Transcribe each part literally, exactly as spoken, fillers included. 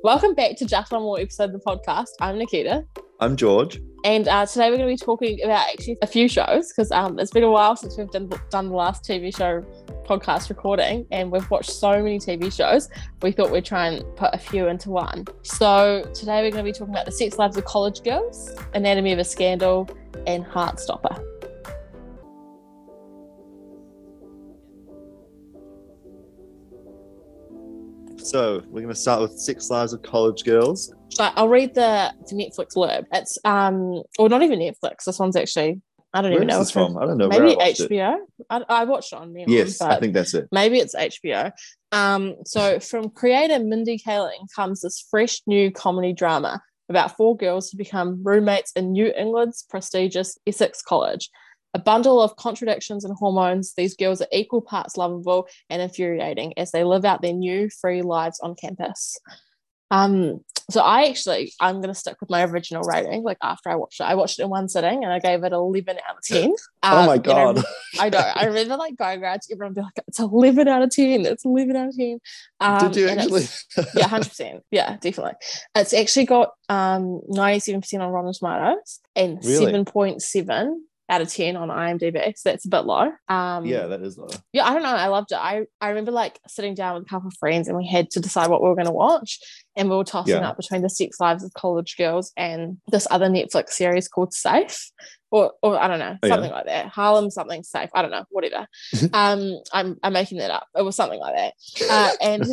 Welcome back to Just One More Episode of the podcast. I'm Nikita. I'm George. And uh, today we're going to be talking about actually a few shows because um, it's been a while since we've done, done the last T V show podcast recording, and we've watched so many T V shows. We thought we'd try and put a few into one. So today we're going to be talking about The Sex Lives of College Girls, Anatomy of a Scandal, and Heartstopper. So we're going to start with Sex Lives of College Girls. So I'll read the, the Netflix blurb. It's um, or not even Netflix. This one's actually I don't Where even know. Where is this from? I don't know. Maybe where I H B O. I, I watched it on Netflix. Yes, I think that's it. Maybe it's H B O. Um, so from creator Mindy Kaling comes this fresh new comedy drama about four girls who become roommates in New England's prestigious Essex College. A bundle of contradictions and hormones, these girls are equal parts lovable and infuriating as they live out their new free lives on campus. Um, so I actually, I'm going to stick with my original rating, like after I watched it. I watched it in one sitting and I gave it eleven out of ten. Um, oh my God. I, I know. I remember like going around to everyone be like, it's eleven out of ten. It's eleven out of ten. Um, Did you actually? Yeah, one hundred percent. Yeah, definitely. It's actually got um, ninety-seven percent on Rotten Tomatoes and Really? seven point seven out of ten on IMDb, so that's a bit low. Um, yeah, that is low. Yeah, I don't know. I loved it. I, I remember like sitting down with a couple of friends and we had to decide what we were going to watch, and we were tossing Yeah. up between The Sex Lives of College Girls and this other Netflix series called Safe, or or I don't know, Oh, something yeah. like that. Harlem something Safe. I don't know, whatever. um, I'm I'm making that up. It was something like that. Uh, and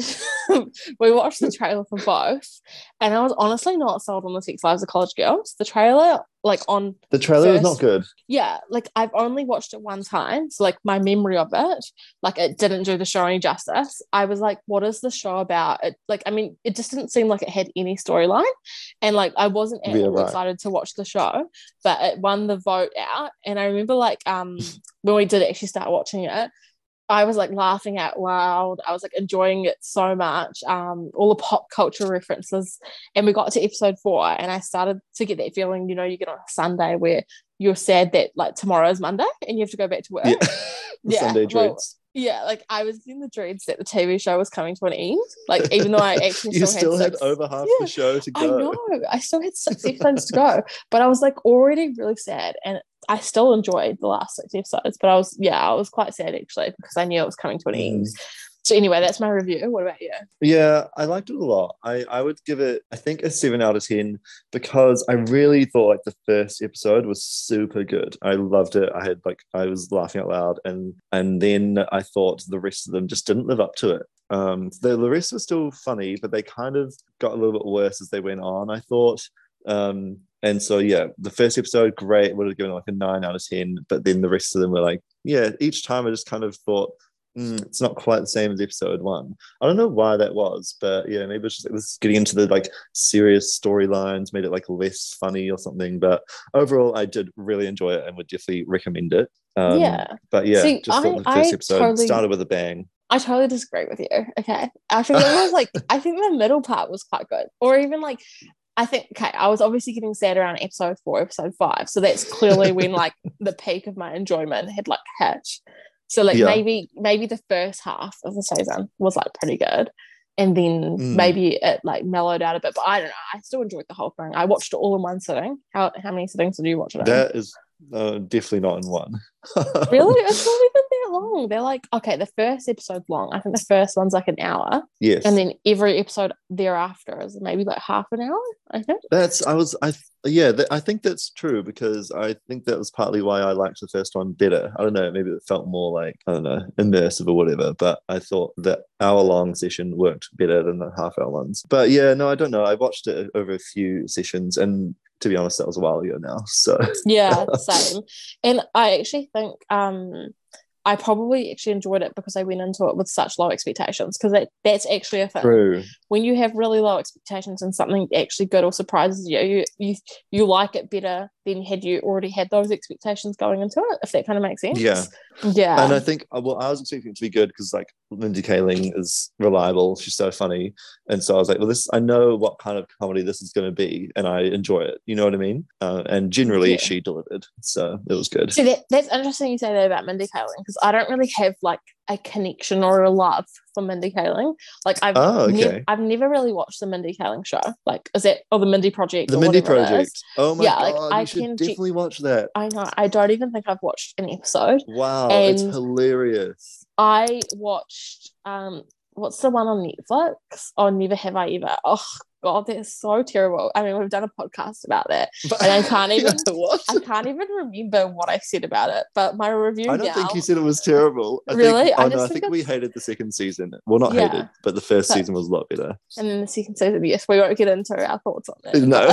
we watched the trailer for both, and I was honestly not sold on The Sex Lives of College Girls. The trailer, like on The trailer is first- not good. yeah, like I've only watched it one time, so like my memory of it, like it didn't do the show any justice. I was like, what is the show about? It, like, I mean, it just didn't seem like it had any storyline, and like I wasn't at Yeah, all right. excited to watch the show, but it won the vote out. And I remember like um when we did actually start watching it, I was like laughing out loud. I was like enjoying it so much. Um, all the pop culture references, and we got to episode four, and I started to get that feeling, you know, you get on a Sunday where you're sad that like tomorrow is Monday and you have to go back to work. Yeah. The Yeah, Sunday well, dreads. Yeah, like I was in the dreads that the T V show was coming to an end. Like even though I actually you still, still had, had six, over half Yeah, the show to I go. know. I still had six episodes to go, but I was like already really sad, and I still enjoyed the last six episodes. But I was, yeah, I was quite sad actually because I knew it was coming to an end. Mm. So anyway, that's my review. What about you? Yeah, I liked it a lot. I, I would give it, I think, a seven out of ten because I really thought like the first episode was super good. I loved it. I had like, I was laughing out loud, and and then I thought the rest of them just didn't live up to it. Um, the, the rest were still funny, but they kind of got a little bit worse as they went on, I thought. Um, and so, yeah, the first episode, great, would have given like a nine out of ten, but then the rest of them were like, yeah, each time I just kind of thought, Mm, it's not quite the same as episode one. I don't know why that was, but yeah, maybe it's just it was getting into the like serious storylines, made it like less funny or something. But overall, I did really enjoy it and would definitely recommend it. Um, Yeah. but yeah, See, just thought I- the first I episode totally- started with a bang. I totally disagree with you. Okay, I think it was like I think the middle part was quite good, or even like. I think, okay, I was obviously getting sad around episode four, episode five. So that's clearly when like the peak of my enjoyment had like hit. So like Yeah. maybe maybe the first half of the season was like pretty good. And then Mm. maybe it like mellowed out a bit. But I don't know. I still enjoyed the whole thing. I watched it all in one sitting. How how many sittings did you watch it in? That is uh, definitely not in one. Really? It's not even that long. They're like, okay, the first episode's long. I think the first one's like an hour. Yes. And then every episode thereafter is maybe like half an hour, I think. That's I was I yeah th- I think that's true because I think that was partly why I liked the first one better. I don't know, maybe it felt more like I don't know immersive or whatever. But I thought that hour long session worked better than the half hour ones. But yeah, no, I don't know. I watched it over a few sessions, and to be honest, that was a while ago now. So Yeah, same. And I actually think um I probably actually enjoyed it because I went into it with such low expectations, because that, that's actually a thing. true. When you have really low expectations and something actually good or surprises you, you you you like it better than had you already had those expectations going into it, if that kind of makes sense. Yeah. Yeah. And I think, well, I was expecting it to be good because, like, Mindy Kaling is reliable. She's so funny. And so I was like, well, this, I know what kind of comedy this is going to be, and I enjoy it. You know what I mean? Uh, and generally, Yeah. she delivered. So it was good. So that, that's interesting you say that about Mindy Kaling, because I don't really have, like, a connection or a love for Mindy Kaling. Like I've Oh, okay. nev- I've never really watched the Mindy Kaling show. Like is it or the Mindy Project? The or Mindy whatever it Project. is. Oh my Yeah, god, like, you I should can ge- definitely watch that. I know. I don't even think I've watched an episode. Wow, it's And hilarious. I watched um what's the one on Netflix? Oh, Never Have I Ever. Oh God, that's so terrible. I mean, we've done a podcast about that. But, And I can't even what? I can't even remember what I said about it. But my review I don't now, think you said it was terrible. I Really? Think, oh I no, just I think think we it's- hated the second season. Well, not Yeah. hated, but the first But- season was a lot better. and then the second season, yes, we won't get into our thoughts on it. No.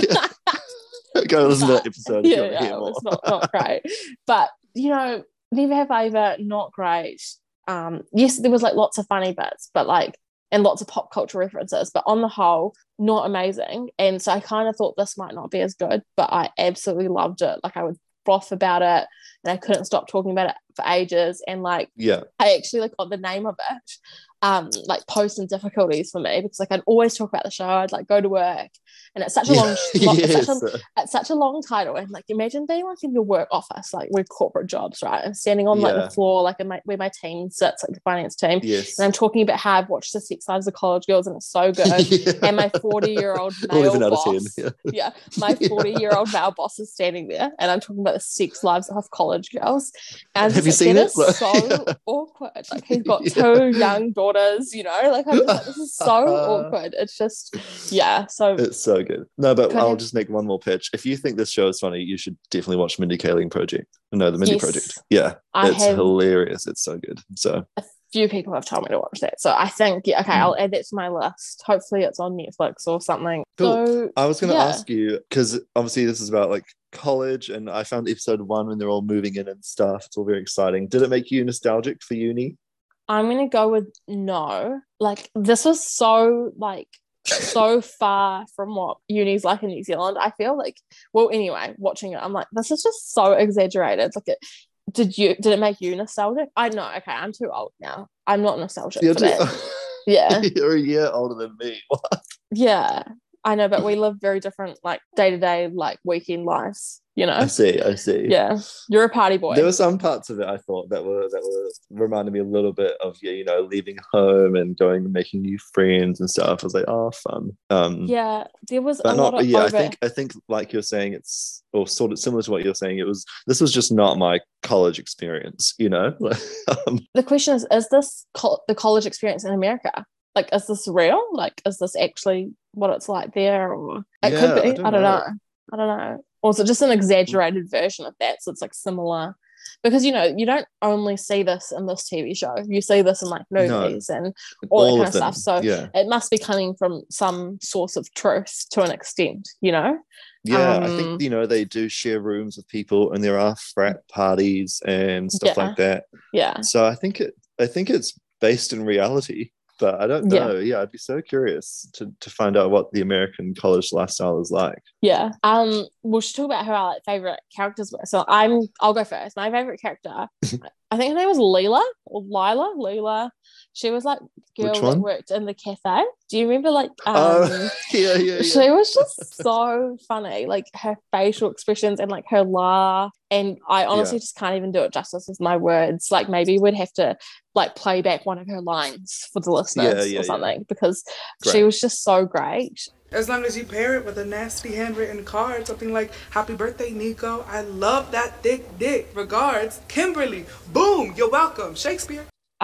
but- Go listen to that But- episode if you yeah, want to yeah, hear it more. was not, not great. But you know, Never Have I Ever, not great. Um, yes, there was like lots of funny bits, but like and lots of pop culture references, but on the whole, not amazing. And so I kind of thought this might not be as good, but I absolutely loved it. Like I would froth about it and I couldn't stop talking about it for ages. And like Yeah. I actually like got the name of it, um, like Post and Difficulties for me, because like I'd always talk about the show. I'd like go to work, and it's such a long, long it's, yes. such a, it's such a long title. And like imagine being like in your work office, like we're corporate jobs, right? And standing on like Yeah. the floor, like in my, where my team sits, like the finance team, Yes. and I'm talking about how I've watched the Sex Lives of College Girls, and it's so good. Yeah. And my forty-year-old male eleven out of boss, ten. Yeah. yeah, my forty-year-old male boss is standing there, and I'm talking about the Sex Lives of College Girls. And Have you just, seen like, it? that is so awkward. Like he's got two young daughters, you know. Like I'm just like, this is so awkward. It's just, yeah. So It's so good. No, but Kind I'll of- just make one more pitch. If you think this show is funny, you should definitely watch Mindy Kaling Project. No, the Mindy Yes. Project. Yeah, I it's have hilarious. It's so good. So a few people have told me to watch that. So I think, yeah, okay, Mm. I'll add that to my list. Hopefully it's on Netflix or something. Cool. So I was going to yeah. ask you, because obviously this is about like college, and I found episode one when they're all moving in and stuff. It's all very exciting. Did it make you nostalgic for uni? I'm gonna go with no. Like this was so like so far from what uni's like in New Zealand. I feel like, well, anyway, watching it, I'm like, this is just so exaggerated. Like, it, did you did it make you nostalgic? I know. Okay, I'm too old now. I'm not nostalgic You're for too- that. Yeah, You're a year older than me. What? yeah. I know, but we live very different, like day to day, like weekend lives. You know. I see. I see. Yeah, you're a party boy. There were some parts of it I thought that were that were reminded me a little bit of, you know, leaving home and going and making new friends and stuff. I was like, oh, fun. Um, Yeah, there was but a not. lot of Yeah, over- I think I think like you're saying, it's or sort of similar to what you're saying. It was this was just not my college experience. You know. um, the question is: Is this co- the college experience in America? Like, is this real? Like, is this actually what it's like there? Or it Yeah, could be. I I don't don't, know. know. I don't know. Or is it just an exaggerated version of that? So it's like similar. Because, you know, you don't only see this in this T V show. You see this in like movies and all, that kind of, them. stuff. So yeah, it must be coming from some source of truth to an extent, you know? yeah. I um, think, you know, they do share rooms with people, and there are frat parties and stuff Yeah. like that. Yeah. So I think it. I think it's based in reality. But I don't Yeah. know. Yeah, I'd be so curious to, to find out what the American college lifestyle is like. Yeah. Um, we should talk about who our like, favorite characters were. So I'm I'll go first. My favorite character, I think her name was Leela or Lila. Leela. She was like the girl Which that one? worked in the cafe. Do you remember like um Oh, yeah, yeah, yeah. she was just so funny, like her facial expressions and like her laugh. And I honestly Yeah. just can't even do it justice with my words. Like maybe we'd have to like play back one of her lines for the listeners Yeah, yeah, or yeah. something because she Great. was just so great. As long as you pair it with a nasty handwritten card, something like, happy birthday, Nico. I love that thick dick. Regards, Kimberly. Boom, you're welcome. Shakespeare.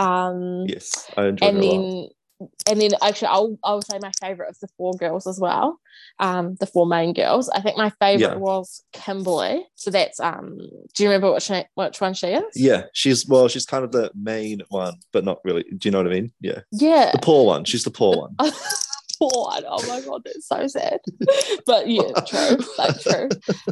Um Yes, I enjoyed and it a lot. then and then actually I'll I'll say my favorite of the four girls as well. Um the four main girls. I think my favorite Yeah. was Kimberly. So that's um do you remember which she, which one she is? Yeah, she's well, she's kind of the main one, but not really. Do you know what I mean? Yeah, Yeah. the poor one. She's the poor one. Poor one. Oh my god, that's so sad. But yeah, true. Like true.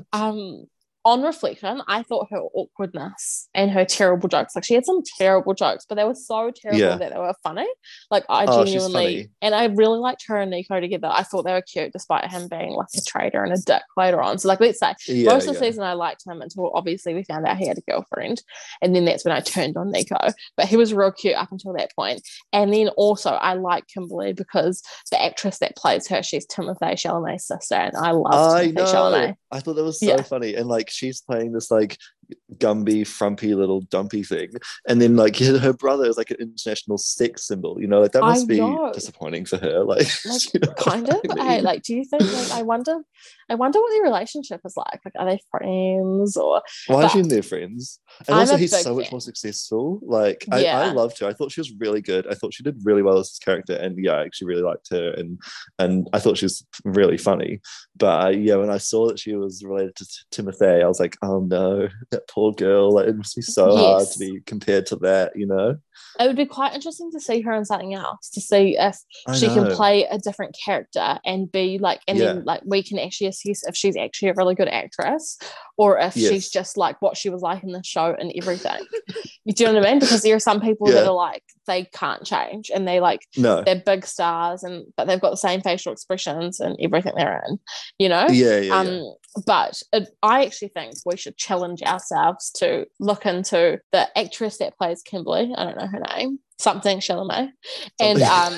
Um on reflection, I thought her awkwardness and her terrible jokes, like she had some terrible jokes, but they were so terrible Yeah. that they were funny. Like I Oh, she's genuinely, funny. and I really liked her and Nico together. I thought they were cute despite him being like a traitor and a dick later on. So like, let's say Yeah, most of the yeah. season I liked him until obviously we found out he had a girlfriend. And then that's when I turned on Nico. But he was real cute up until that point. And then also I like Kimberly because the actress that plays her, she's Timothée Chalamet's sister. And I love I Timothée know. Chalamet. I thought that was so Yeah. funny, and like she's playing this like Gumby, frumpy little dumpy thing, and then like her brother is like an international sex symbol. You know, like that must I be know. disappointing for her. Like, Like, you know kind of. I I, mean? like, do you think? Like, I wonder. I wonder what their relationship is like. Like, are they friends or? Why is But she in their friends? And I'm also, a he's big so much fan. more successful. Like, I, I Yeah. loved her. I thought she was really good. I thought she did really well as this character, and yeah, I actually really liked her, and and I thought she was really funny. But uh, yeah, when I saw that she was related to T- Timothy, I was like, oh no, that poor girl. Like, it must be so hard to Yes. be compared to that, you know? It would be quite interesting to see her in something else, to see if I she can know. play a different character and be like, and Yeah. then like we can actually assess if she's actually a really good actress or if Yes. she's just like what she was like in the show and everything. You do you know what I mean? Because there are some people that Yeah. are like they can't change and they like No. they're big stars and but they've got the same facial expressions and everything they're in, you know. Yeah, yeah, um yeah. but it, I actually think we should challenge ourselves to look into the actress that plays Kimberly. I don't know her name, something Chalamet, and um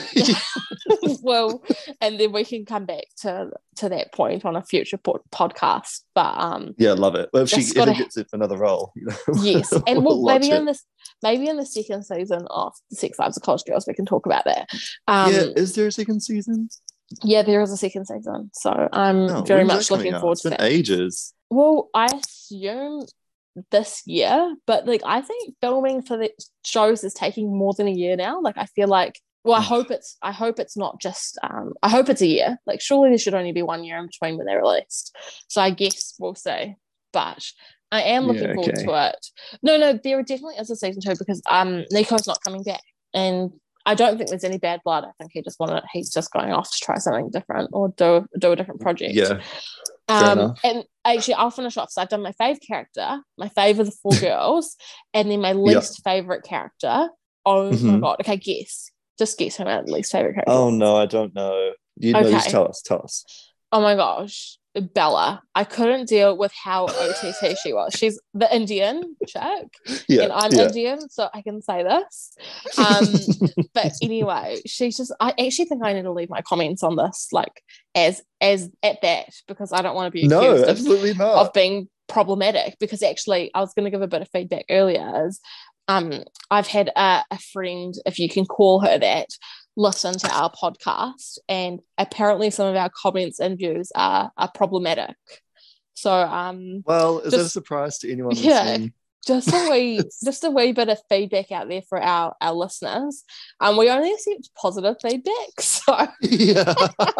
well, and then we can come back to to that point on a future po- podcast. But um Yeah, love it. Well, if she just ever gotta gets another role, you know, yes, and we'll well, maybe watch in it. this maybe in the second season of The Sex Lives of College Girls we can talk about that. Um Yeah, is there a second season? yeah, there is a second season, so I'm Oh, very when's that much coming looking out? forward It's to been that. ages. Well, I assume this year, but like I think filming for the shows is taking more than a year now. Like I feel like, well, I Oh. hope it's, I hope it's not just, um, I hope it's a year. Like surely there should only be one year in between when they're released. So I guess we'll see. But I am looking Yeah, forward okay. to it. No, no, there definitely is a season two because um Nico's not coming back, and I don't think there's any bad blood. I think he just wanted, he's just going off to try something different or do do a different project. Yeah, fair Um, enough. and actually, I'll finish off. So I've done my fave character, my fave of the four girls, and then my least favorite character. Oh my Mhm. god! Okay, guess. Just guess who my least favorite character. Oh was. no, I don't know. You know, just Okay. tell us, tell us. Oh my gosh, Bella. I couldn't deal with how O T T she was. She's the Indian chick, Yeah, and I'm yeah. Indian, so I can say this. Um, but anyway, she's just. I actually think I need to leave my comments on this, like as as at that, because I don't want to be No, accused of, absolutely not. of being problematic. Because actually, I was going to give a bit of feedback earlier. Is um, I've had a, a friend, if you can call her that, listen to our podcast, and apparently some of our comments and views are are problematic. So um, Well, is that a just- surprise to anyone yeah. listening? just a wee just a wee bit of feedback out there for our our listeners. Um, we only accept positive feedback, so Yeah.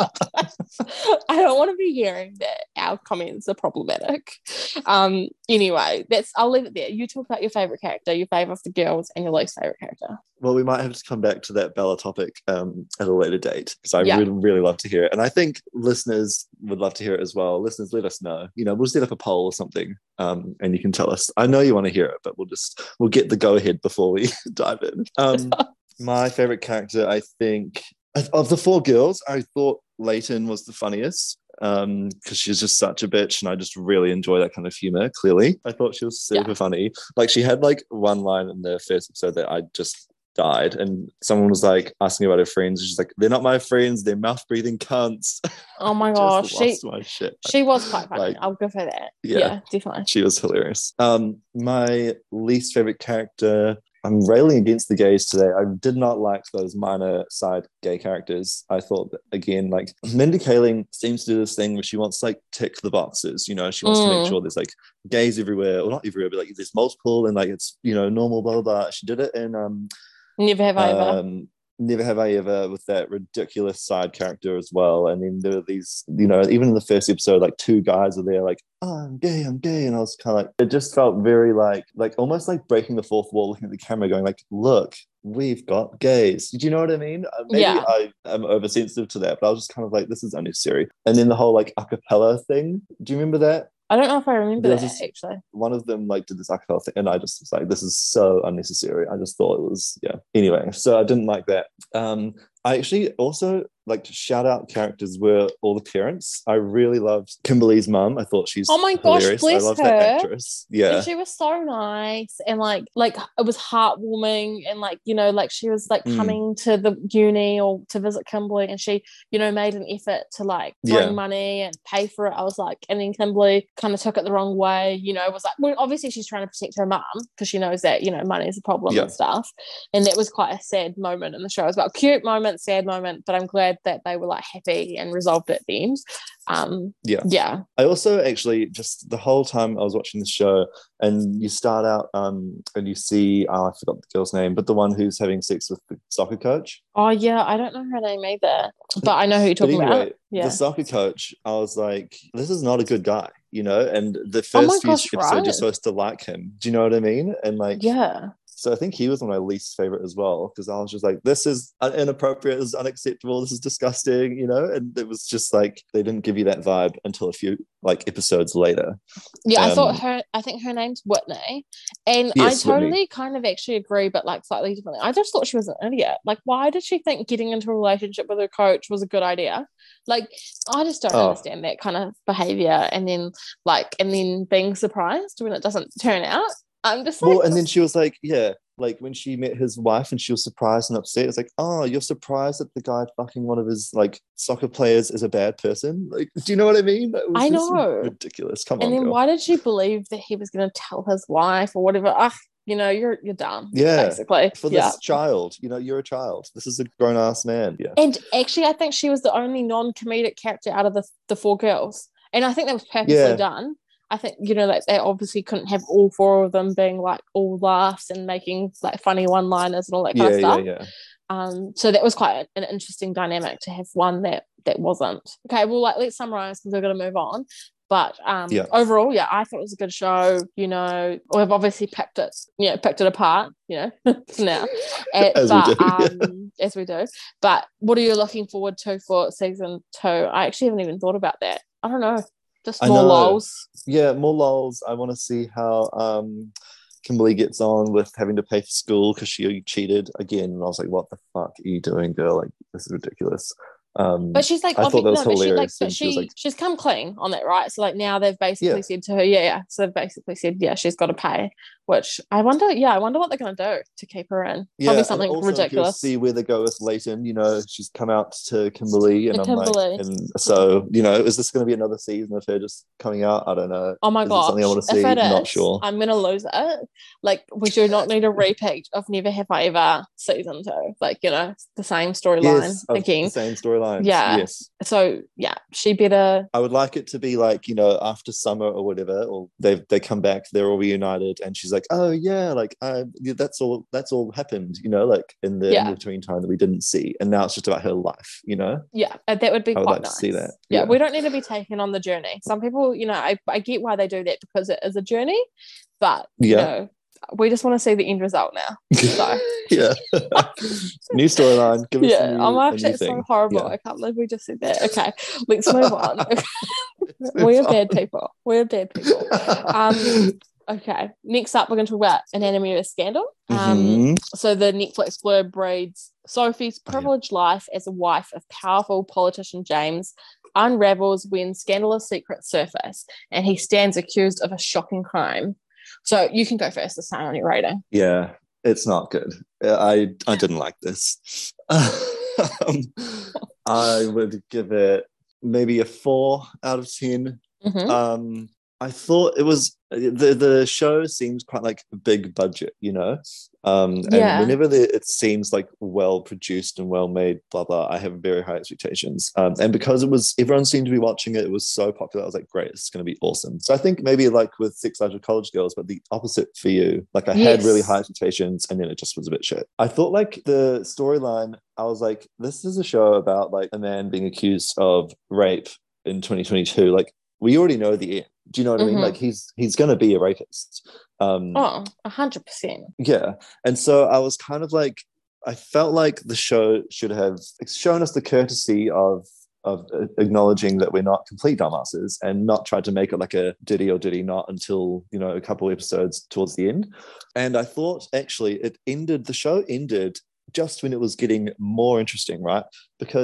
I don't want to be hearing that our comments are problematic. Um, anyway, that's I'll leave it there. You talk about your favorite character, your favorite of the girls, and your least favorite character. Well, we might have to come back to that Bella topic um, at a later date because I Yeah. really, really love to hear it. And I think listeners would love to hear it as well. Listeners, let us know. You know, we'll set up a poll or something um, and you can tell us. I know you want to hear it, but we'll just, we'll get the go ahead before we dive in. Um, my favorite character, I think, of the four girls, I thought Leighton was the funniest. Um, because she's just such a bitch, and I just really enjoy that kind of humor. Clearly, I thought she was super Yeah. funny. Like she had like one line in the first episode that I just died, and someone was like asking about her friends. And she's like, "They're not my friends. They're mouth breathing cunts." Oh my Just gosh, she lost my shit. she was quite funny. Like, I'll give her that. yeah. Yeah, definitely. She was hilarious. Um, my least favorite character. I'm railing against the gays today. I did not like those minor side gay characters. I thought that, again, like Mindy Kaling seems to do this thing where she wants to like tick the boxes. You know, she wants to Mm. make sure there's like gays everywhere, or not everywhere, but like there's multiple and like it's, you know, normal, blah blah blah. She did it in um, Never have I ever. um Never Have I Ever with that ridiculous side character as well. And then there were these, you know, even in the first episode, like two guys are there like, oh, I'm gay, I'm gay. And I was kind of like, it just felt very like, like almost like breaking the fourth wall, looking at the camera going like, look, we've got gays. Do you know what I mean? Uh, Maybe Yeah. I am oversensitive to that, but I was just kind of like, this is unnecessary. And then the whole like a cappella thing. Do you remember that? I don't know if I remember There was that this- actually. One of them like did this acapella thing, and I just was like, this is so unnecessary. I just thought it was, yeah. Anyway, so I didn't like that. Um, I actually also like shout out characters were all the parents. I really loved Kimberly's mum. I thought she's Oh my hilarious. gosh, bless I love her. that actress. Yeah. And she was so nice, and like like it was heartwarming, and like, you know, like she was like Mm. coming to the uni or to visit Kimberly, and she, you know, made an effort to like bring Yeah. money and pay for it. I was like, and then Kimberly kind of took it the wrong way, you know, was like, well, obviously she's trying to protect her mum because she knows that, you know, money is a problem Yeah. and stuff. And that was quite a sad moment in the show. It was about cute moment, sad moment, but I'm glad that they were like happy and resolved it at the end. Um, Yeah. yeah. I also actually just the whole time I was watching the show, and you start out um and you see, oh, I forgot the girl's name, but the one who's having sex with the soccer coach. Oh yeah, I don't know her name either, but I know who you're But talking anyway, about. Yeah. the soccer coach, I was like, this is not a good guy, you know. And the Oh my first few gosh, episodes, right. you're supposed to like him. Do you know what I mean? And like, Yeah. so I think he was my least favorite as well, because I was just like, this is un- inappropriate, this is unacceptable, this is disgusting, you know. And it was just like they didn't give you that vibe until a few like episodes later. Yeah, I Um, thought her, I think her name's Whitney. And Yes, I totally Whitney. kind of actually agree, but like slightly differently. I just thought she was an idiot. Like, why did she think getting into a relationship with her coach was a good idea? Like, I just don't Oh. understand that kind of behavior. And then, like, and then being surprised when it doesn't turn out. I'm just like, Well, and then she was like, yeah, like when she met his wife and she was surprised and upset. It's like, oh, you're surprised that the guy fucking one of his like soccer players is a bad person? Like, do you know what I mean? That was I just know. ridiculous. Come and on, then girl. why did she believe that he was going to tell his wife or whatever? Ugh, you know, you're you're dumb. Yeah, basically. For this Yeah. child, you know, you're a child. This is a grown ass man. Yeah. And actually, I think she was the only non-comedic character out of the the four girls, and I think that was purposely Yeah. done. I think, you know, like they obviously couldn't have all four of them being like all laughs and making like funny one-liners and all that kind Yeah, of yeah, stuff. yeah. Um, so that was quite an interesting dynamic to have one that that wasn't. Okay, well, like let's summarize because we're going to move on. But um, Yeah. overall, yeah, I thought it was a good show. You know, we've obviously picked it, you know, picked it apart, you know, now, Uh, As we but do, yeah. um, as we do. But what are you looking forward to for season two? I actually haven't even thought about that. I don't know, just I more know. lols. Yeah, more lols. I want to see how um Kimberly gets on with having to pay for school because she cheated again. And I was like, what the fuck are you doing, girl? Like, this is ridiculous. Um, But she's like, I thought that was no, but she like, hilarious. but and she, she was like, she's come clean on that, right? So like now they've basically Yeah. said to her, yeah, yeah. So they've basically said, yeah, she's got to pay. Which I wonder, yeah, I wonder what they're gonna do to keep her in. yeah, Probably and something also I'm curious ridiculous. to see where they go with Leighton. You know, she's come out to Kimberly, and To I'm Kimberly. like, and so you know, is this going to be another season of her just coming out? I don't know. Oh my Is it gosh! something I want to If see? it is, Not sure. I'm gonna lose it. Like we do not need a repeat of Never Have I Ever season two. Like you know, the same storyline Yes, of again. the same storylines. Yeah. Yes. So yeah, she better. I would like it to be like, you know, after summer or whatever, or they they come back, they're all reunited, and she's like, oh yeah, like uh, yeah, that's all that's all happened, you know, like in the Yeah. in between time that we didn't see, and now it's just about her life, you know. Yeah, uh, that would be I would quite like to nice. see that. Yeah, Yeah. we don't need to be taken on the journey. Some people, you know, I, I get why they do that because it is a journey, but you Yeah. know, we just want to see the end result now. So Yeah. New storyline. Give us yeah, a new, I'm a actually new it's so thing. horrible. Yeah. I can't believe we just said that. Okay, let's move on. We're bad people. We're bad people. Um, okay, next up, we're going to talk about Anatomy of a Scandal. Um, Mhm. so the Netflix blurb reads, Sophie's Oh, yeah. privileged life as a wife of powerful politician James unravels when scandalous secrets surface and he stands accused of a shocking crime. So you can go first this time on your rating. Yeah, it's not good. I I didn't like this. um, I would give it maybe a four out of ten. Mhm. Um, I thought it was the the show seems quite like a big budget, you know. Um, and Yeah. whenever the, it seems like well produced and well made, blah blah, I have very high expectations. Um, and because it was everyone seemed to be watching it, it was so popular. I was like, great, it's going to be awesome. So I think maybe like with Six Larger College Girls, but the opposite for you. Like I had really Yes. high expectations, and then it just was a bit shit. I thought like the storyline, I was like, this is a show about like a man being accused of rape in twenty twenty-two. Like we already know the end. Do you know what I mean? Mhm. Like he's he's going to be a rapist. Um, Oh, a hundred percent. yeah. And so I was kind of like, I felt like the show should have shown us the courtesy of of acknowledging that we're not complete dumbasses and not tried to make it like a diddy or diddy not until, you know, a couple episodes towards the end. And I thought actually it ended, the show ended just when it was getting more interesting, right? Because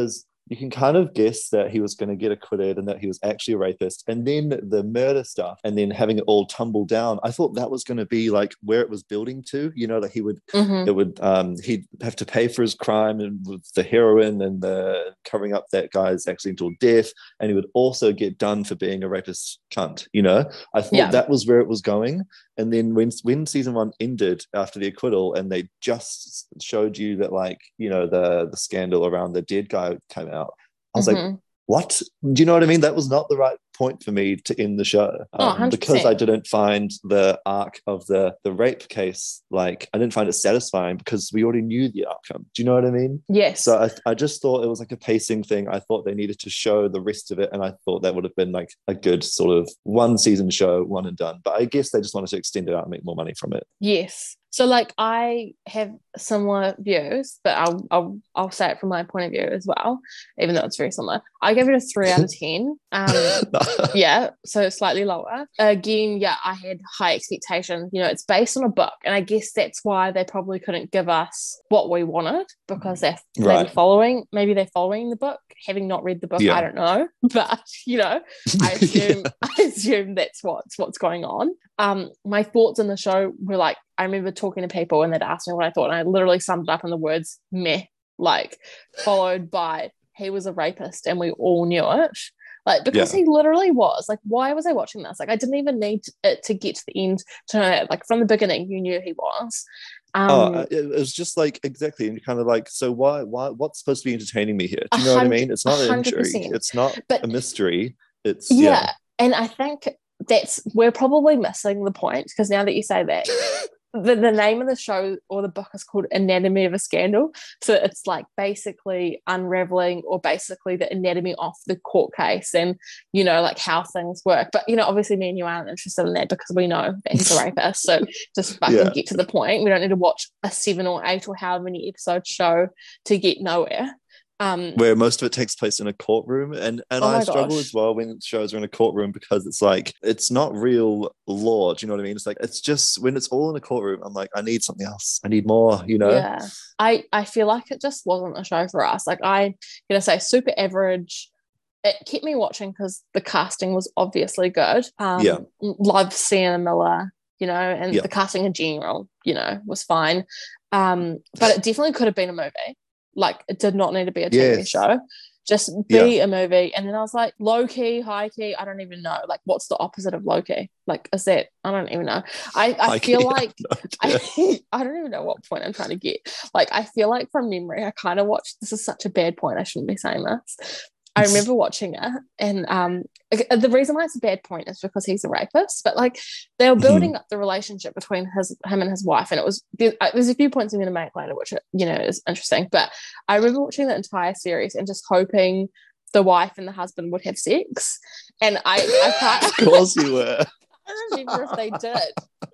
you can kind of guess that he was going to get acquitted and that he was actually a rapist. And then the murder stuff and then having it all tumble down, I thought that was going to be like where it was building to, you know, like he would, Mm-hmm. it would, um, he'd have to pay for his crime and with the heroin and the covering up that guy's accidental death. And he would also get done for being a rapist cunt, you know? I thought Yeah. that was where it was going. And then when when season one ended after the acquittal and they just showed you that, like, you know, the the scandal around the dead guy came out, I was Mm-hmm. like, what? Do you know what I mean? That was not the right point for me to end the show. Oh, Um, one hundred because percent. I didn't find the arc of the the rape case, like, I didn't find it satisfying because we already knew the outcome. Do you know what I mean? Yes. So I, I just thought it was like a pacing thing. I thought they needed to show the rest of it, and I thought that would have been like a good sort of one season show, one and done. But I guess they just wanted to extend it out and make more money from it. Yes. So like I have similar views, but I'll I'll I'll say it from my point of view as well, even though it's very similar. I gave it a three out of ten. Um yeah, so slightly lower. Again, yeah, I had high expectations. You know, it's based on a book, and I guess that's why they probably couldn't give us what we wanted, because they're Right. maybe following maybe they're following the book, having not read the book, Yeah. I don't know. But you know, I assume I assume that's what's what's going on. Um, my thoughts on the show were like, I remember talking to people and they'd asked me what I thought, and I literally summed it up in the words meh, like followed by he was a rapist and we all knew it. Like, because Yeah. he literally was. Like, why was I watching this? Like, I didn't even need it to get to the end to know that. Like, from the beginning, you knew he was. Um, Oh, it, it was just like, exactly, and you're kind of like, so why, why, what's supposed to be entertaining me here? Do you know what I mean? It's not an hundred intrigue. percent. It's not But- a mystery. It's yeah. yeah. And I think that's, we're probably missing the point, because now that you say that, the, the name of the show or the book is called Anatomy of a Scandal. So it's like basically unraveling, or basically the anatomy of the court case, and, you know, like how things work. But, you know, obviously me and you aren't interested in that because we know that he's a rapist. So just fucking Yeah. get to the point. We don't need to watch a seven or eight or however many episodes show to get nowhere. Um, Where most of it takes place in a courtroom, and and Oh my I struggle gosh. as well when shows are in a courtroom, because it's like, it's not real law. Do you know what I mean? It's like, it's just when it's all in a courtroom, I'm like, I need something else. I need more. You know? Yeah, I I feel like it just wasn't a show for us. Like, I gonna say super average. It kept me watching because the casting was obviously good. Um, Yeah. Love Sienna Miller, you know, and Yeah. the casting in general, you know, was fine. Um, but it definitely could have been a movie. Like, it did not need to be a T V Yes. show. Just be a movie. And then I was like, low key, high key, I don't even know. Like, what's the opposite of low key? Like, is that, I don't even know. I, I High feel key, like no idea. I, I don't even know what point I'm trying to get. Like, I feel like from memory, I kind of watched, this is such a bad point, I shouldn't be saying this. I remember watching it, and um, the reason why it's a bad point is because he's a rapist, but like, they were building up the relationship between his him and his wife, and it was, there, uh, there's a few points I'm going to make later, which, you know, is interesting, but I remember watching the entire series and just hoping the wife and the husband would have sex, and I, I can't, Of course you were. I don't remember if they did.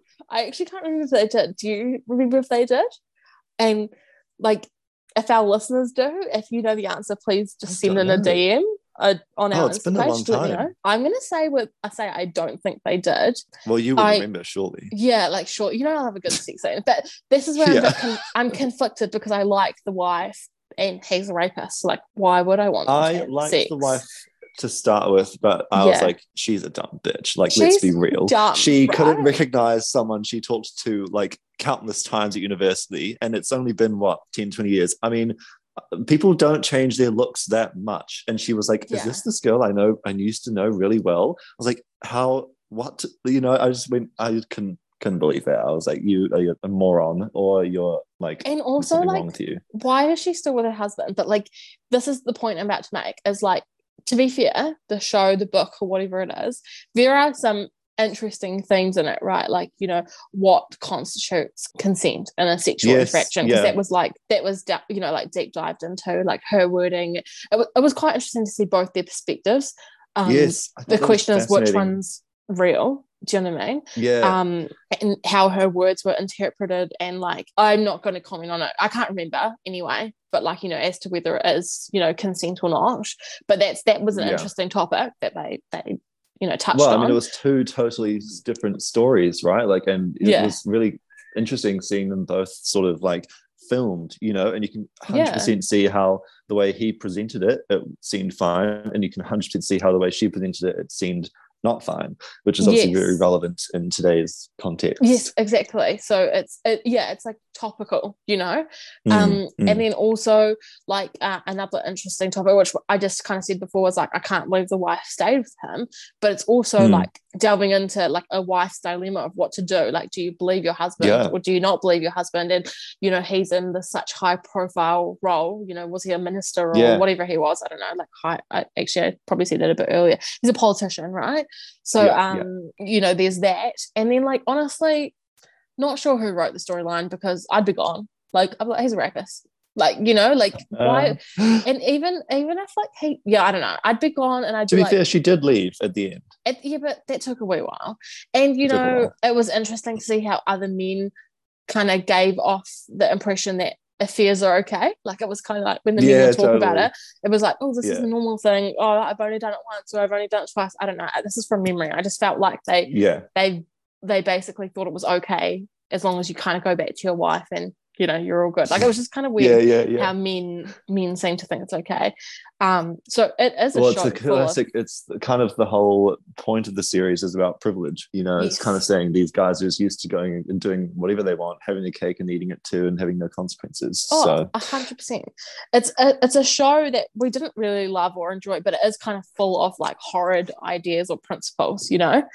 I actually can't remember if they did. Do you remember if they did? And like, if our listeners do, if you know the answer, please just I send in don't a know. D M uh, on Oh, our it's been Insta a page long to let me time. know. I'm gonna say with I say I don't think they did. Well, you would I- remember, surely. Yeah, like sure, you know, I'll have a good sex scene, but this is where I'm, a Yeah. bit con- I'm conflicted, because I like the wife and he's a rapist. Like, why would I want them to I have liked sex? the wife to start with, but I was Yeah. like, she's a dumb bitch. Like, let's She's be real. dumb, she couldn't right? recognize someone she talked to like countless times at university, and it's only been what, ten, twenty years. I mean, people don't change their looks that much. And she was like, is Yeah. this this girl I know I used to know really well? I was like, how, what, you know, I just went, I couldn't couldn't believe it. I was like, you are you a moron, or you're like, And there's also, something like, wrong with you. why is she still with her husband? But like, this is the point I'm about to make, is like, to be fair, the show, the book, or whatever it is, there are some interesting themes in it, right? Like, you know, what constitutes consent in a sexual Yes, interaction, because yeah. that was like, that was da- you know, like deep dived into, like her wording. It, w- it was quite interesting to see both their perspectives. Um, Yes, I thought the that was question is which fascinating. one's real. Do you know what I mean? Yeah. Um, and how her words were interpreted, and like, I'm not going to comment on it. I can't remember anyway, but like, you know, as to whether it is, you know, consent or not. But that's that was an Yeah. interesting topic that they they you know touched Well, on. I mean, it was two totally different stories, right? Like, and it Yeah. was really interesting seeing them both sort of like filmed, you know, and you can one hundred percent Yeah. see how the way he presented it, it seemed fine, and you can one hundred percent see how the way she presented it, it seemed not fine, which is obviously Yes. very relevant in today's context. Yes, exactly. So it's it, yeah, it's like topical, you know. Mm, Um, mm. and then also like uh, another interesting topic, which I just kind of said before, was like I can't believe the wife stayed with him, but it's also Mm. like delving into like a wife's dilemma of what to do. Like, do you believe your husband Yeah. or do you not believe your husband? And you know, he's in this such high profile role. You know, was he a minister or Yeah. whatever he was? I don't know. Like, high. I, actually, I probably said that a bit earlier. He's a politician, right? So, Yeah, um, you know, there's that. And then, like, honestly, not sure who wrote the storyline because I'd be gone. Like, I'm like, he's a rapist. Like, you know, like, why? Uh, And even even if, like, he, yeah, I don't know. I'd be gone and I'd to be be like, fair, she did leave at the end. it, yeah, but that took a wee while. And, you It took a know, while. it was interesting to see how other men kind of gave off the impression that affairs are okay. Like, it was kind of like when the men Yeah, would talk about totally. it, it was like, oh, this is Yeah. a normal thing. Oh, I've only done it once or I've only done it twice. I don't know. This is from memory. I just felt like they Yeah. they they basically thought it was okay as long as you kind of go back to your wife and, you know, you're all good. Like, it was just kind of Yeah, weird yeah, yeah. how men men seem to think it's okay. Um, so it is a Well, it's show a full of- classic. It's the- kind of the whole point of the series is about privilege. You know, it's Yes. kind of saying these guys are just used to going and doing whatever they want, having their cake and eating it too, and having no consequences. Oh, So a hundred percent. It's a it's a show that we didn't really love or enjoy, but it is kind of full of like horrid ideas or principles, you know.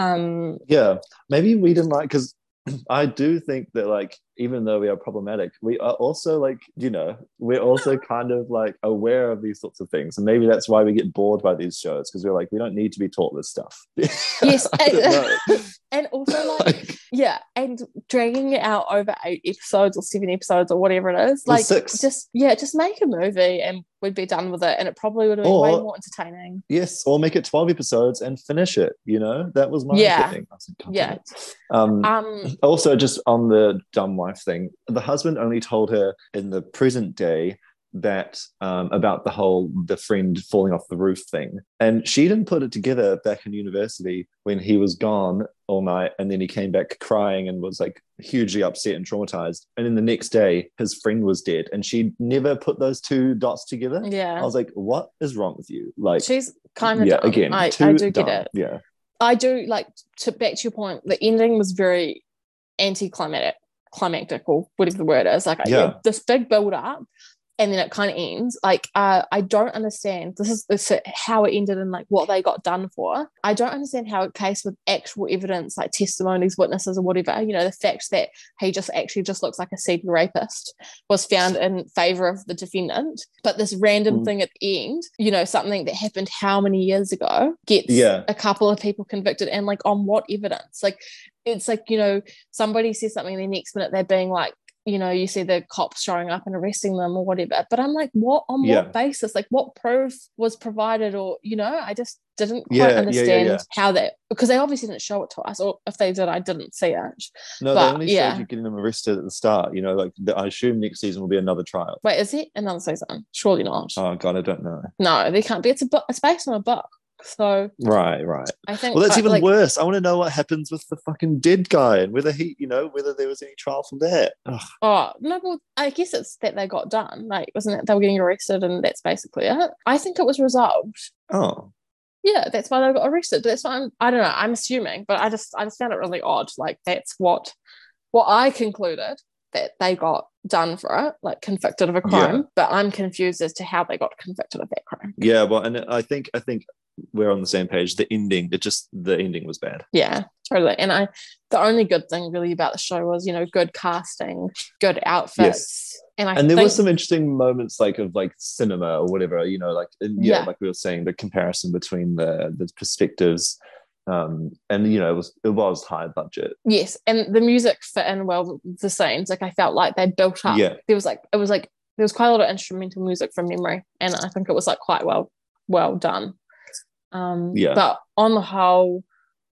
Um, yeah, maybe we didn't like because I do think that like even though we are problematic, we are also like you know we're also kind of like aware of these sorts of things, and maybe that's why we get bored by these shows because we're like we don't need to be taught this stuff. Yes, I don't know. and also like Like, yeah, and dragging it out over eight episodes or seven episodes or whatever it is, Well, like six. just yeah, just make a movie and we'd be done with it, and it probably would have been Or- way more entertaining. yes, or make it twelve episodes and finish it. You know, that was my Yeah. thing. I was like, God Yeah. damn it. Um, Um, also, just on the dumb wife thing, the husband only told her in the present day that um, about the whole the friend falling off the roof thing, and she didn't put it together back in university when he was gone all night, and then he came back crying and was like hugely upset and traumatized, and then the next day his friend was dead, and she never put those two dots together. yeah, I was like, what is wrong with you? Like, she's kind of yeah, dumb. again, I, too I do dumb. get it. Yeah, I do like to back to your point. The ending was very anticlimactic, climactic, or whatever the word is. Like, Yeah. yeah, this big build up, and then it kind of ends. Like, uh, I don't understand. This is this is how it ended and like what they got done for. I don't understand how a case with actual evidence, like testimonies, witnesses, or whatever. You know, the fact that he just actually just looks like a seedy rapist was found in favor of the defendant, but this random Mm. thing at the end, you know, something that happened how many years ago, gets Yeah. a couple of people convicted, and like on what evidence? Like, it's like, you know, somebody says something, the next minute they're being like, you know, you see the cops showing up and arresting them or whatever. But I'm like, what, on Yeah. what basis? Like, what proof was provided? Or, you know, I just didn't quite Yeah, yeah, yeah, understand yeah. how that, because they obviously didn't show it to us, or if they did, I didn't see it. no, But, they only yeah. showed you getting them arrested at the start. You know, like the, I assume next season will be another trial. Wait, is it another season? Surely not. Oh God, I don't know. No, they can't be. It's a book. It's based on a book. So Right, right. I think. Well, that's uh, even like, worse. I want to know what happens with the fucking dead guy and whether he, you know, whether there was any trial from that. Ugh. Oh no, well, I guess it's that they got done. Like, wasn't it? They were getting arrested, and that's basically it. I think it was resolved. Oh, Yeah, that's why they got arrested. That's why I'm, I don't know. I'm assuming, but I just I just found it really odd. Like, that's what what I concluded, that they got done for it, like convicted of a crime. Yeah. But I'm confused as to how they got convicted of that crime. yeah. Well, and I think I think we're on the same page. The ending, it just the ending was bad. Yeah, totally. And I, the only good thing really about the show was, you know, good casting, good outfits, and I And there think, was some interesting moments like of like cinema or whatever, you know, like and, yeah, Yeah. like we were saying, the comparison between the the perspectives. Um, and you know, it was it was high budget. yes, and the music fit in well with the scenes. Like, I felt like they built up. Yeah. There was like it was like there was quite a lot of instrumental music from memory, and I think it was like quite well well done. Um, Yeah. But on the whole,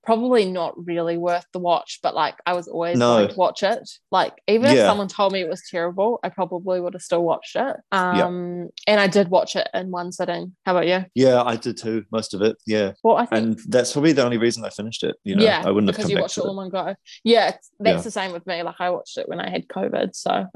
probably not really worth the watch, but like I was always No. going to watch it. Like even if Yeah. someone told me it was terrible, I probably would have still watched it. Yeah. Um, and I did watch it in one sitting. How about you? Yeah, I did too, most of it. Yeah. Well, I think And that's probably the only reason I finished it. You know, yeah, I wouldn't have because come you back watched it to all in one go. Yeah, it's- that's Yeah. the same with me. Like I watched it when I had COVID, so um,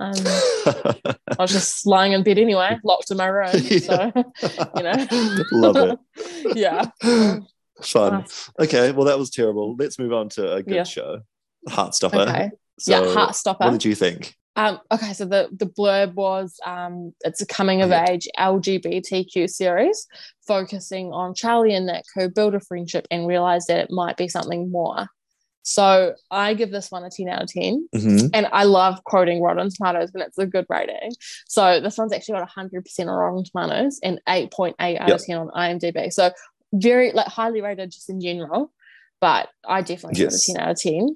it. I was just lying in bed anyway, locked in my room. Yeah. So you know, Love it. yeah. Um, Fun. nice. Okay, well, that was terrible. Let's move on to a good Yeah. show, Heartstopper. Okay. So, yeah, Heartstopper. what did you think? Um, okay, so the, the blurb was um, it's a coming of Oh, yeah. age L G B T Q series focusing on Charlie and Nick who build a friendship and realize that it might be something more. So I give this one a ten out of ten. Mm-hmm. And I love quoting Rotten Tomatoes when it's a good rating. So this one's actually got one hundred percent on Rotten Tomatoes and eight point eight out Yep. of ten on IMDb. So very like highly rated just in general, but I definitely give Yes. it a ten out of ten.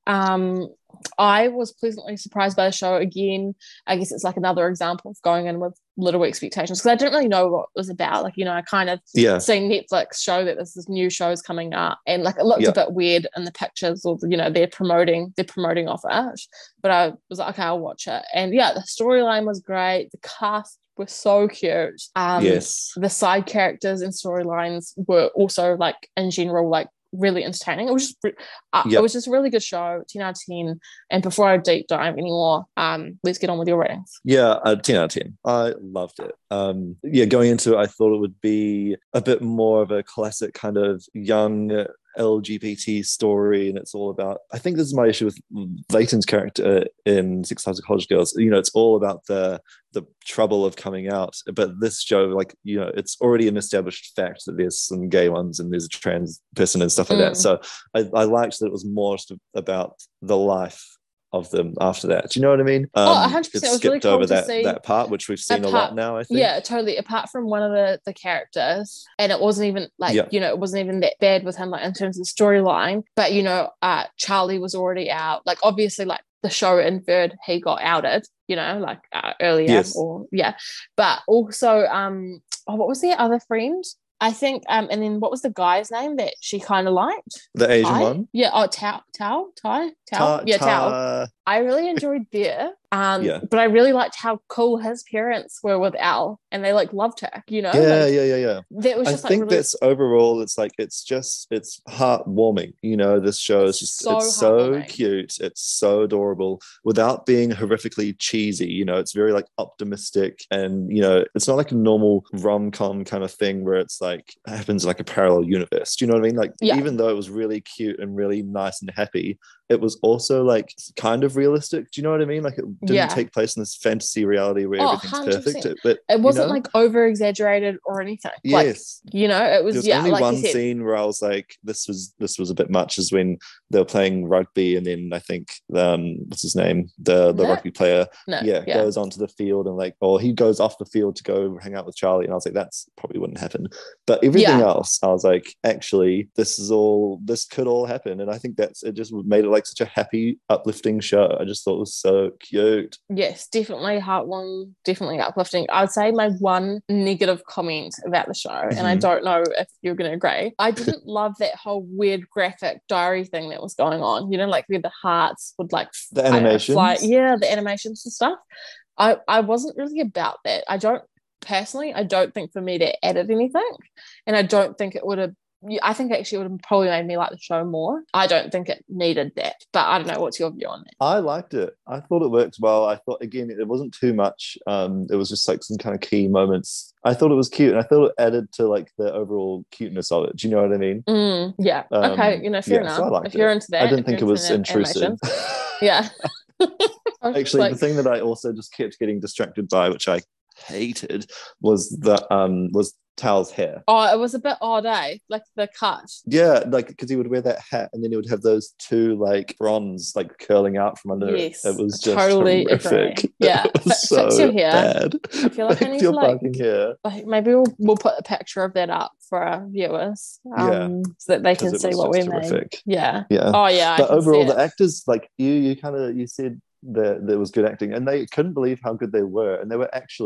Um, I was pleasantly surprised by the show again. I guess it's like another example of going in with little expectations because I didn't really know what it was about. Like, you know, I kind of Yeah. seen Netflix show that this, this new show is coming up and like it looked Yeah. a bit weird in the pictures or, you know, they're promoting, they're promoting off it. But I was like, okay, I'll watch it. And yeah, the storyline was great. The cast were so cute. Um, Yes. The side characters and storylines were also like in general, like really entertaining. It was just uh, Yep. it was just a really good show, ten out of ten. And before I deep dive anymore, um, let's get on with your ratings. Yeah, uh, ten out of ten. I loved it. Um, yeah, going into it, I thought it would be a bit more of a classic kind of young L G B T story, and it's all about. I think this is my issue with Leighton's character in Six Thousand College Girls. You know, it's all about the the trouble of coming out. But this show, like, you know, it's already an established fact that there's some gay ones and there's a trans person and stuff like Mm. that. So I, I liked that it was more just about the life of them after that. Do you know what I mean? Um, Oh, one hundred percent. It was really skipped cool over to that see that part, which we've seen a apart- lot now, I think. Yeah, totally. Apart from one of the, the characters, and it wasn't even like, Yeah. you know, it wasn't even that bad with him, like in terms of the storyline. But, you know, uh, Charlie was already out. Like, obviously, like the show inferred he got outed, you know, like uh, earlier. Yes. Or, yeah. But also, um, oh, what was the other friend? I think, um, and then what was the guy's name that she kind of liked? The Asian Tai? one? Yeah, oh, Tao, Tao, Tai, Tao, Ta- yeah, Tao. Ta- I really enjoyed there. Um, Yeah. but I really liked how cool his parents were with Al, and they like loved her. You know, Yeah, like, yeah, yeah, yeah. that was I just think like really that's overall, it's like, it's just, it's heartwarming. You know, this show is just, So it's so heartwarming. cute. It's so adorable without being horrifically cheesy. You know, it's very like optimistic and, you know, it's not like a normal rom-com kind of thing where it's like, happens in like a parallel universe. Do you know what I mean? Like, Yeah. even though it was really cute and really nice and happy, it was also like kind of realistic. Do you know what I mean? Like, it didn't Yeah. take place in this fantasy reality where Oh, everything's one hundred percent. perfect. But it wasn't you know? like over exaggerated or anything. Like, Yes. you know, it was There was yeah, only like one you said. scene where I was like, "This was this was a bit much." Is when they were playing rugby, and then I think um, what's his name, the the Nick? rugby player, No, yeah, yeah. goes onto the field and like, or he goes off the field to go hang out with Charlie, and I was like, that's probably wouldn't happen. But everything Yeah. else, I was like, actually, this is all this could all happen, and I think that's it. Just made it like such a happy, uplifting show. I just thought it was so cute. Yes, definitely heartwarming, definitely uplifting. I would say my one negative comment about the show, and I Mhm. don't know if you're going to agree, I didn't love that whole weird graphic diary thing that was going on. You know, like where the hearts would like The I don't know, animations? fly- yeah, the animations and stuff. I I wasn't really about that. I don't personally. I don't think for me that added anything, and I don't think it would have. I think actually it would have probably made me like the show more. I don't think it needed that, but I don't know. What's your view on that? I liked it. I thought it worked well. I thought, again, it wasn't too much. Um, it was just like some kind of key moments. I thought it was cute, and I thought it added to like the overall cuteness of it. Do you know what I mean? Mm, yeah. Um, okay. You know, fair yeah, enough. so I liked if you're it. into that, I didn't if think it you're was into intrusive. animation. Yeah. Actually, Like, the thing that I also just kept getting distracted by, which I hated, was the um was Tal's hair. oh, it was a bit odd, eh? Like the cut. Yeah, like because he would wear that hat, and then he would have those two like bronze like curling out from under Yes, it. It was just totally horrific. agree. Yeah, it was Fi- so fix your hair. bad. I feel like I Fix need your to, like- fucking hair. Like maybe we'll we'll put a picture of that up for our viewers, um, so that they can 'Cause it see was what we just made. horrific. Yeah. Yeah. Oh yeah. I But can see overall, it. the actors, like you, you kind of you said that there was good acting, and they couldn't believe how good they were, and they were actually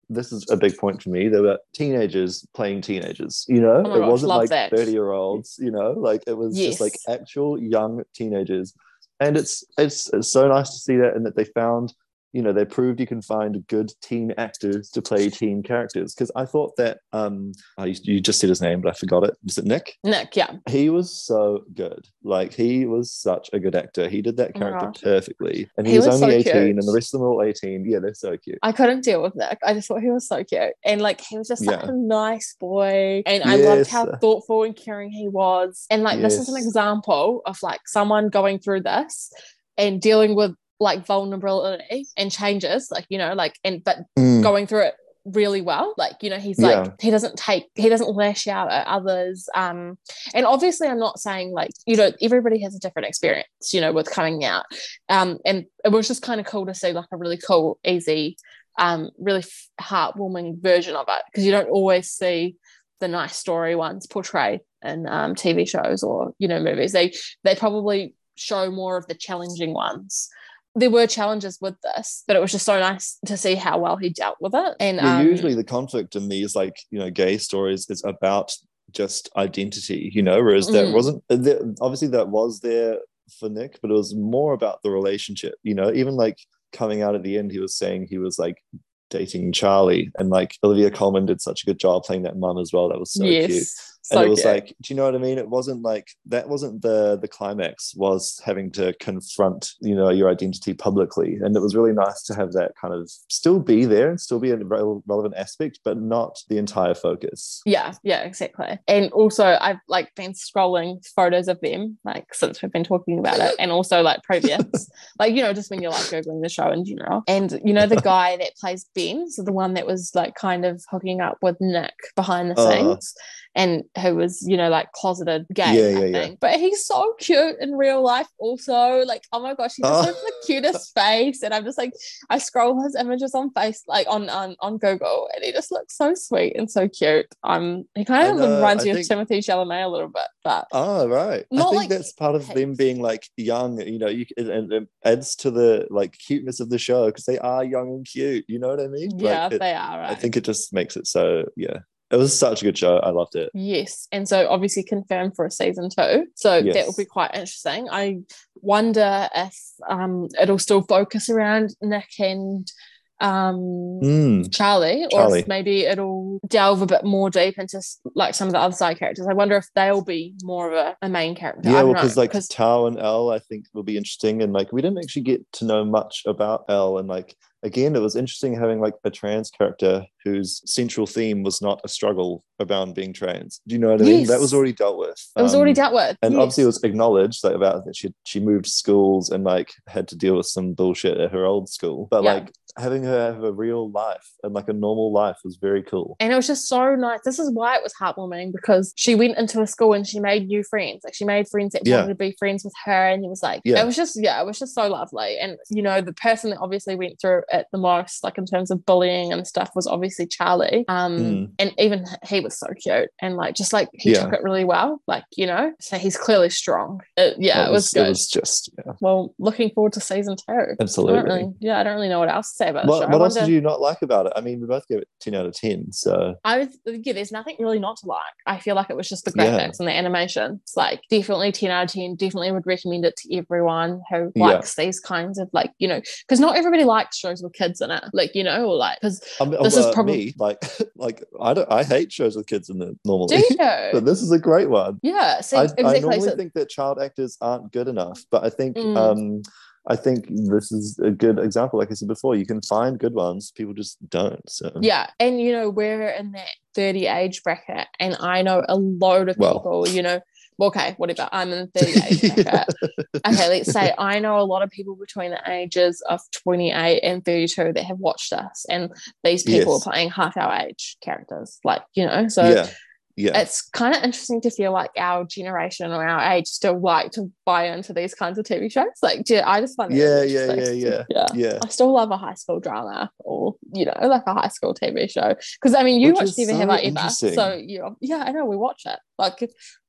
this is a big point for me. There were teenagers playing teenagers, you know? Oh my it gosh, wasn't love like that. thirty year olds, you know, like it was Yes. just like actual young teenagers. And it's, it's it's so nice to see that, and that they found, you know, they proved you can find good teen actors to play teen characters. Because I thought that, um, oh, you, you just said his name, but I forgot it. Was it Nick? Nick, yeah. He was so good. Like, he was such a good actor. He did that Oh my character gosh. perfectly. And he, He was, was only so eighteen, cute. and the rest of them were all eighteen. Yeah, they're so cute. I couldn't deal with Nick. I just thought he was so cute. And like he was just such Yeah. a nice boy. And I loved Yes. how thoughtful and caring he was. And like this is an Yes. example of like someone going through this and dealing with like vulnerability and changes, like, you know, like and but Mm. going through it really well. Like, you know, he's Yeah. like he doesn't take he doesn't lash out at others. Um and obviously I'm not saying like, you know, everybody has a different experience, you know, with coming out. Um and it was just kind of cool to see like a really cool, easy, um, really f- heartwarming version of it, because you don't always see the nice story ones portrayed in um T V shows or, you know, movies. They they probably show more of the challenging ones. There were challenges with this, but it was just so nice to see how well he dealt with it. And Yeah, um, usually the conflict in these, like, you know, gay stories is about just identity, you know, whereas that Mm. wasn't, that, obviously that was there for Nick, but it was more about the relationship, you know, even like coming out at the end, he was saying he was like dating Charlie, and like Olivia Colman did such a good job playing that mum as well. That was so yes, cute. so And it was cute. like, do you know what I mean? It wasn't like, that wasn't the the climax, was having to confront, you know, your identity publicly. And it was really nice to have that kind of still be there and still be a re- relevant aspect, but not the entire focus. Yeah, yeah, exactly. And also I've like been scrolling photos of them like since we've been talking about it, and also like previous like, you know, just when you're like googling the show in general. And you know, the guy that plays Ben, so the one that was like kind of hooking up with Nick behind the Uh. scenes, and who was, you know, like closeted gay, Yeah, I yeah, yeah. think. But he's so cute in real life also. Like, oh my gosh, he just Oh. has the cutest face. And I'm just like, I scroll his images on face, like on on, on Google, and he just looks so sweet and so cute. Um, he kind I of know, reminds I me think- of Timothy Chalamet a little bit, but Oh, right. Not I think like that's part of them hips. being like young, you know, you and, and it adds to the like cuteness of the show, because they are young and cute, you know what I mean? yeah, Like, it- they are, right? I think it just makes it so, yeah. It was such a good show. I loved it. Yes, and so obviously confirmed for a season two. So that Yes. will be quite interesting. I wonder if um it'll still focus around Nick and um Mm. Charlie, or Charlie. if maybe it'll delve a bit more deep into s- like some of the other side characters. I wonder if they'll be more of a, a main character. I Yeah, don't well, know, because like because Tao and Elle, I think will be interesting, and like we didn't actually get to know much about Elle, and like again, it was interesting having like a trans character whose central theme was not a struggle around being trans. Do you know what I mean? Yes. That was already dealt with. it was already Um, dealt with. And yes. obviously it was acknowledged like about that she she moved schools and like had to deal with some bullshit at her old school. But Yeah. like having her have a real life and like a normal life was very cool. And it was just so nice. This is why it was heartwarming, because she went into a school and she made new friends. Like she made friends that Yeah. wanted to be friends with her. And it was like, Yeah. it was just, yeah, it was just so lovely. And, you know, the person that obviously went through it the most, like in terms of bullying and stuff, was obviously Charlie. Um, Mm. And even he was so cute. And like, just like he Yeah. took it really well. Like, you know, so he's clearly strong. It, yeah, It it was, good. It was just yeah, Well, looking forward to season two. I don't absolutely. really, yeah, I don't really know what else to say about the What, show. what I else wonder- did you not like about it? I mean, we both gave it ten out of ten. So I was yeah, there's nothing really not to like. I feel like it was just the Yeah. graphics and the animation. It's like definitely ten out of ten. Definitely would recommend it to everyone who Yeah. likes these kinds of like, you know, because not everybody likes shows with kids in it. Like, you know, or like because I mean, This is uh, probably- me. Like, like I don't. I hate shows with kids in it normally, do you? but this is a great one. Yeah, see, I, exactly. I normally so, think that child actors aren't good enough, but I think Mm. um, I think this is a good example. Like I said before, you can find good ones, people just don't. So yeah, and you know, we're in that thirty age bracket, and I know a load of Well. people, you know, well, okay, whatever. I'm in the thirty age bracket. Okay, let's say I know a lot of people between the ages of twenty-eight and thirty-two that have watched us, and these people Yes. are playing half our age characters, like, you know, so yeah, yeah, it's kind of interesting to feel like our generation or our age still like to buy into these kinds of T V shows. Like, do- I just find it yeah, really yeah, interesting. yeah, yeah, yeah. yeah. I still love a high school drama, or you know, like a high school T V show. Because I mean, you Which watch is Never so Have I Ever, interesting. so you know, yeah, I know we watch it. Like,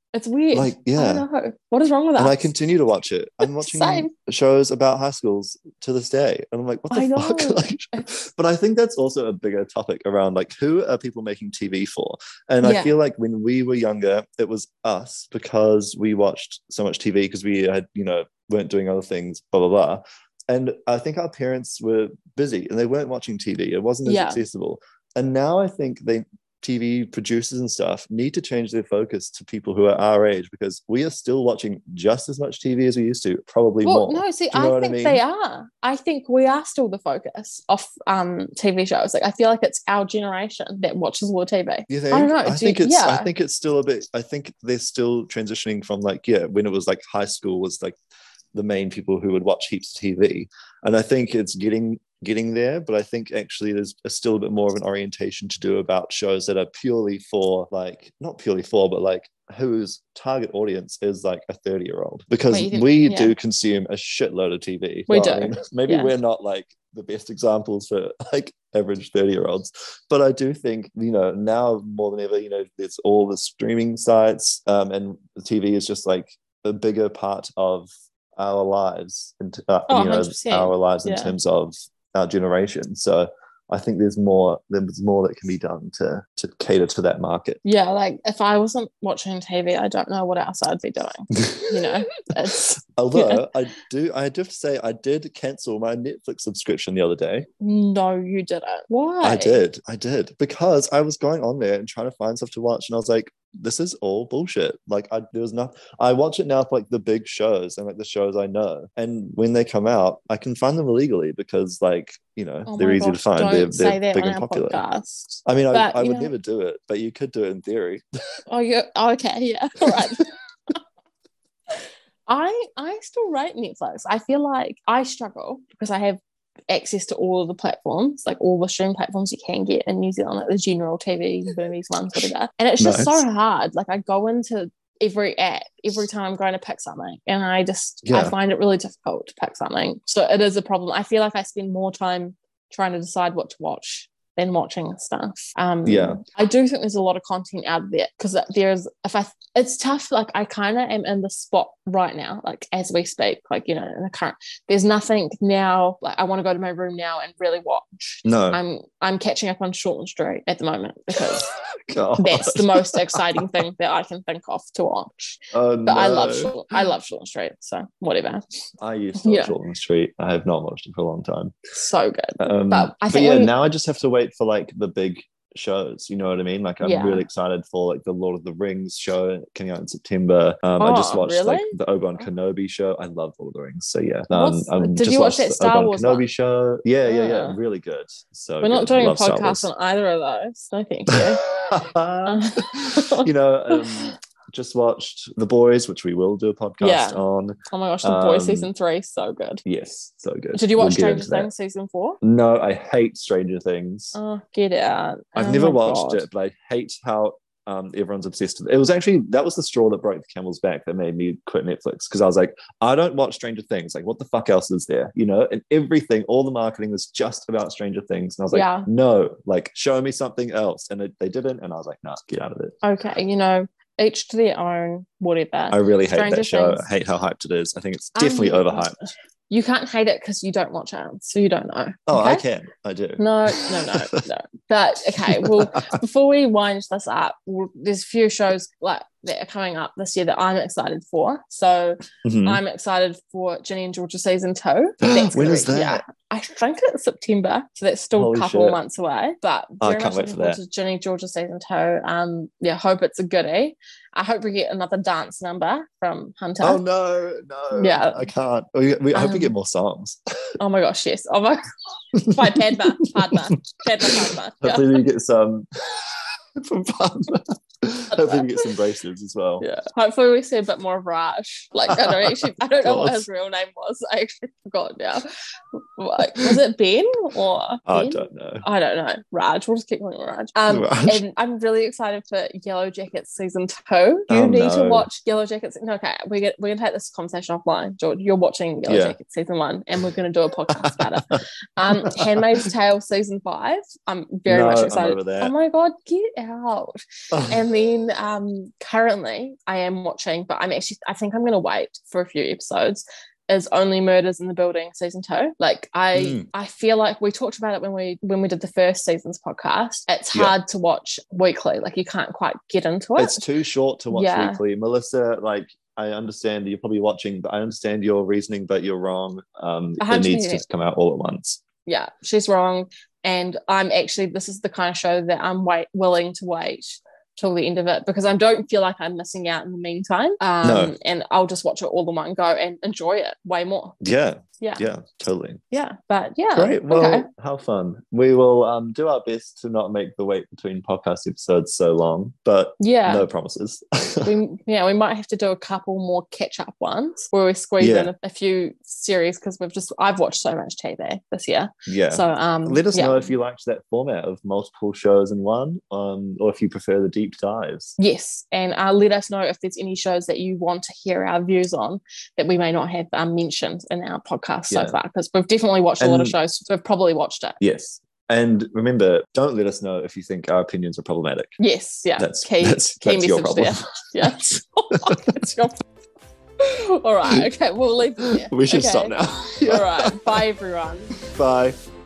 It's weird. Like, I yeah. don't know. What is wrong with us? And I continue to watch it. I'm watching Same. shows about high schools to this day. And I'm like, what the I fuck? know. Like, It's- but I think that's also a bigger topic around like, who are people making T V for? And Yeah. I feel like when we were younger, it was us because we watched so much T V because we had, you know, weren't doing other things, blah, blah, blah. And I think our parents were busy and they weren't watching T V. It wasn't as Yeah. accessible. And now I think they T V producers and stuff need to change their focus to people who are our age because we are still watching just as much T V as we used to, probably Well, more. no, see, Do you know I what I think mean? they are. I think we are still the focus of um T V shows. Like, I feel like it's our generation that watches all the T V. You think? I don't know. I do think you- it's. yeah. I think it's still a bit. I think they're still transitioning from like yeah, when it was like high school was like the main people who would watch heaps of T V, and I think it's getting getting there. But I think actually there's a still a bit more of an orientation to do about shows that are purely for like not purely for, but like whose target audience is like a thirty year old because Wait, you think- we yeah. do consume a shitload of T V. We So, I do. mean, maybe Yeah. we're not like the best examples for like average thirty year olds, but I do think you know now more than ever, you know, there's all the streaming sites, um, and the T V is just like a bigger part of our lives, and uh, Oh, you know, one hundred percent. our lives in Yeah. terms of our generation. So I think there's more there's more that can be done to to cater to that market. Yeah, like if I wasn't watching T V, I don't know what else I'd be doing. You know, it's Although yeah. I do, I do have to say, I did cancel my Netflix subscription the other day. No, you didn't. Why? I did, I did, because I was going on there and trying to find stuff to watch, and I was like, "This is all bullshit." Like, I there was not. I watch it now for like the big shows and like the shows I know, and when they come out, I can find them illegally because, like, you know, Oh they're my easy gosh, to find. Don't They're say they're that big on and our popular. podcast. I mean, I, But, I you would know- never do it, but you could do it in theory. Oh, you okay? Yeah, all right. I I still rate Netflix. I feel like I struggle because I have access to all of the platforms, like all the streaming platforms you can get in New Zealand, like the general T V, Burmese ones, whatever. And it's just Nice. so hard. Like I go into every app every time I'm going to pick something, and I just I Yeah. find it really difficult to pick something. So it is a problem. I feel like I spend more time trying to decide what to watch than watching stuff. Um, Yeah. I do think there's a lot of content out there because there's, if I, it's tough. Like I kind of am in the spot right now, like as we speak, like, you know, in the current, there's nothing now, like I want to go to my room now and really watch. No, I'm, I'm catching up on Shortland Street at the moment because God. that's the most exciting thing that I can think of to watch. Oh, But I love, no. Short, I love Shortland Street. So whatever. I used to watch Yeah. Shortland Street. I have not watched it for a long time. So good. Um, But I but think yeah, we- now I just have to wait for like the big shows. You know what I mean? Like I'm Yeah. really excited for like the Lord of the Rings show coming out in September. Um, I just Oh, watched like really? the Obi-Wan Oh. Kenobi show. I love Lord of the Rings. So yeah, um, What's- I'm did just you watch watched that the Star Obi-Wan Wars Kenobi one? show? Yeah, yeah, yeah, Ah. really good. So We're not good. doing a Love Star podcast Wars. on either of those. No, thank you. You know, um, just watched The Boys, which we will do a podcast Yeah. on. Oh my gosh, The Boys Um, season three, so good. Yes, so good. Did you We'll watch get Stranger into that. Things season four? No, I hate Stranger Things. Oh, get out. I've Oh never my watched God. it, but I hate how um, everyone's obsessed with it. It was actually, that was the straw that broke the camel's back that made me quit Netflix because I was like, I don't watch Stranger Things. Like, what the fuck else is there? You know, and everything, all the marketing was just about Stranger Things. And I was like, Yeah. no, like, show me something else. And it, they didn't. And I was like, nah, get out of it. Okay, you know, each to their own, whatever. I really hate Stranger that show. Things. I hate how hyped it is. I think it's definitely Um, overhyped. You can't hate it because you don't watch it, so you don't know. Oh, okay? I can. I do. No, no, no, no. But okay, well, before we wind this up, well, there's a few shows like that are coming up this year that I'm excited for. So Mhm. I'm excited for Ginny and Georgia season two. That's When gonna is be- that? Yeah, I think it's September, so that's still Holy a couple shit. of months away. But I very can't much wait looking for forward that. to Ginny Georgia season two. Um, yeah, hope it's a goodie. I hope we get another dance number from Hunter. Oh, no, no. Yeah. I can't. We, we, I hope we Um, get more songs. Oh my gosh, yes. Oh my by Padma, Padma, Padma, Padma. Yeah. Hopefully we get some from Padma. Hopefully we get some braces as well. Yeah. Hopefully we see a bit more of Raj. Like I don't actually I don't know what God. his real name was. I actually forgot now. Like, was it Ben or I Ben? don't know. I don't know. Raj. We'll just keep calling him Raj. Um, Raj. And I'm really excited for Yellow Jackets season two. You Oh, need to no. watch Yellow Jackets. No, okay, we're gonna, we're gonna take this conversation offline, George. You're watching Yellow Yeah. Jackets season one, and we're gonna do a podcast about it. Um, Handmaid's Tale season five. I'm very No, much I'm excited. over that. Oh my god, get out. And then um, currently I am watching, but I'm actually, I think I'm going to wait for a few episodes, is Only Murders in the Building season two. Like I mm. I feel like we talked about it when we when we did the first season's podcast. It's hard yeah. to watch weekly. Like you can't quite get into it. It's too short to watch yeah. weekly. Melissa, like I understand that you're probably watching, but I understand your reasoning, but you're wrong. Um, it needs to come out all at once. Yeah, she's wrong. And I'm actually, this is the kind of show that I'm wait, willing to wait till the end of it, because I don't feel like I'm missing out in the meantime. Um, no. And I'll just watch it all in one go and enjoy it way more. Yeah. Yeah. Yeah, totally. Yeah. But yeah. Great. Well, okay. How fun. We will um, do our best to not make the wait between podcast episodes so long, but yeah, no promises. we, yeah, we might have to do a couple more catch-up ones where we squeeze yeah. in a, a few series, because we've just, I've watched so much T V this year. Yeah. So um, let us yeah. know if you liked that format of multiple shows in one, um, or if you prefer the deep dives. Yes. And uh, let us know if there's any shows that you want to hear our views on that we may not have um, mentioned in our podcast so yeah. far, because we've definitely watched and, a lot of shows, so we've probably watched it. Yes. And remember, don't let us know if you think our opinions are problematic. Yes, yeah. That's, key, that's, key that's your problem. There. Yeah. That's your All right, okay, we'll leave it there. We should okay. stop now. All right, bye everyone. Bye.